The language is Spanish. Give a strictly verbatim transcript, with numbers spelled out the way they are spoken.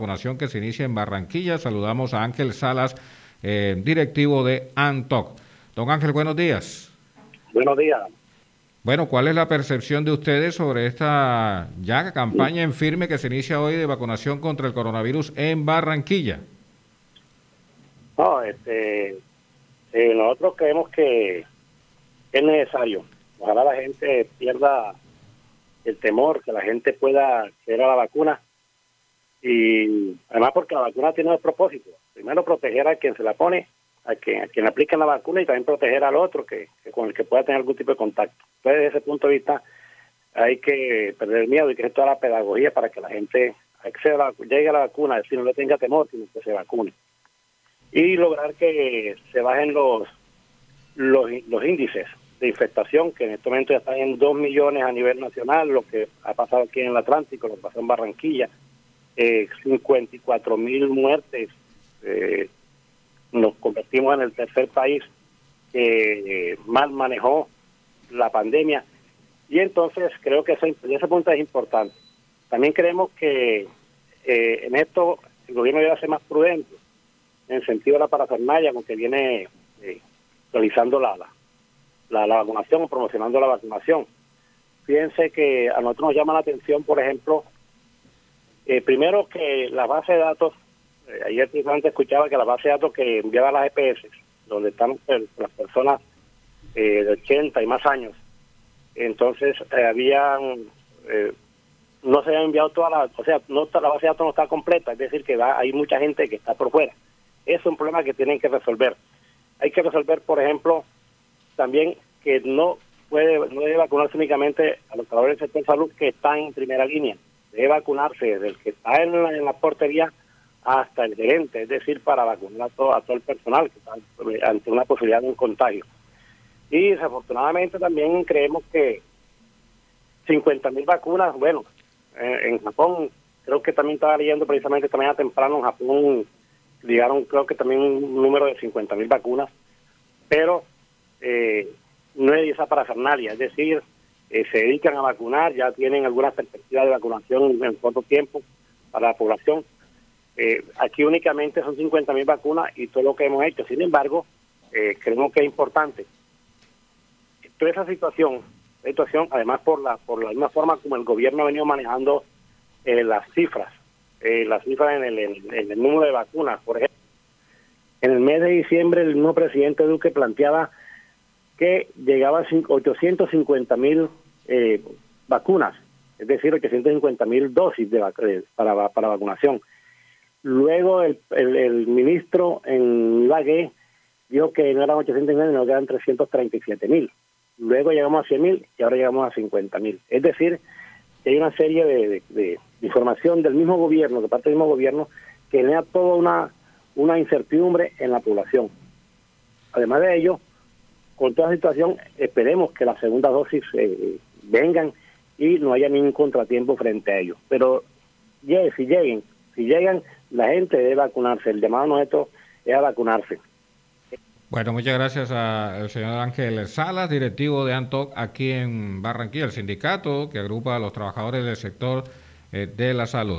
vacunación que se inicia en Barranquilla. Saludamos a Ángel Salas, eh, directivo de ANTOC. Don Ángel, buenos días. Buenos días. Bueno, ¿cuál es la percepción de ustedes sobre esta ya campaña en firme que se inicia hoy de vacunación contra el coronavirus en Barranquilla? No, este, eh, nosotros creemos que es necesario. Ojalá la gente pierda el temor, que la gente pueda acceder a la vacuna. Y además porque la vacuna tiene dos propósitos. Primero, proteger a quien se la pone, a quien, a quien aplica la vacuna, y también proteger al otro que, que con el que pueda tener algún tipo de contacto. Entonces, desde ese punto de vista, hay que perder el miedo y que hacer toda la pedagogía para que la gente acceda a la, llegue a la vacuna, es decir, no le tenga temor, sino que se vacune. Y lograr que se bajen los, los, los índices de infectación, que en este momento ya están en dos millones a nivel nacional, lo que ha pasado aquí en el Atlántico, lo que pasó en Barranquilla, eh, cincuenta y cuatro mil muertes, eh, nos convertimos en el tercer país que eh, mal manejó la pandemia, y entonces creo que eso, desde ese punto es importante. También creemos que eh, en esto el gobierno debe ser más prudente, en el sentido de la parafernalia con que viene eh, realizando la, la, la, la vacunación o promocionando la vacunación. Fíjense que a nosotros nos llama la atención, por ejemplo, eh, primero que la base de datos, eh, ayer precisamente escuchaba que la base de datos que enviaba las E P S, donde están eh, las personas eh, de ochenta y más años, entonces eh, habían... Eh, no se habían enviado todas las, o sea, no, la base de datos no está completa, es decir, que va, hay mucha gente que está por fuera. Es un problema que tienen que resolver. Hay que resolver, por ejemplo, también que no puede no debe vacunarse únicamente a los trabajadores del sector salud que están en primera línea. Debe vacunarse desde el que está en la, en la portería hasta el gerente, es decir, para vacunar a todo, a todo el personal que está ante una posibilidad de un contagio. Y desafortunadamente también creemos que cincuenta mil vacunas, bueno, en Japón, creo que también estaba leyendo precisamente esta mañana temprano, en Japón llegaron creo que también un número de cincuenta mil vacunas, pero eh, no es esa parafernalia, es decir, eh, se dedican a vacunar, ya tienen alguna perspectiva de vacunación en corto tiempo para la población. Eh, aquí únicamente son cincuenta mil vacunas y todo lo que hemos hecho. Sin embargo, eh, creemos que es importante. Toda esa situación situación, además por la por la misma forma como el gobierno ha venido manejando eh, las cifras, eh, las cifras en el, en, en el número de vacunas. Por ejemplo, en el mes de diciembre el mismo presidente Duque planteaba que llegaba a ochocientos cincuenta mil eh, vacunas, es decir, ochocientos cincuenta mil dosis de vac eh, para, para vacunación. Luego el, el, el ministro en Ibagué dijo que no eran ochocientos mil, sino que eran trescientos treinta y siete mil. Luego llegamos a cien mil y ahora llegamos a cincuenta mil. Es decir, que hay una serie de, de, de información del mismo gobierno, de parte del mismo gobierno, que genera toda una, una incertidumbre en la población. Además de ello, con toda la situación, esperemos que las segundas dosis eh, vengan y no haya ningún contratiempo frente a ello. Pero yeah, si lleguen, si llegan, la gente debe vacunarse. El llamado nuestro es a vacunarse. Bueno, muchas gracias al señor Ángel Salas, directivo de ANTOC aquí en Barranquilla, el sindicato que agrupa a los trabajadores del sector eh, de la salud.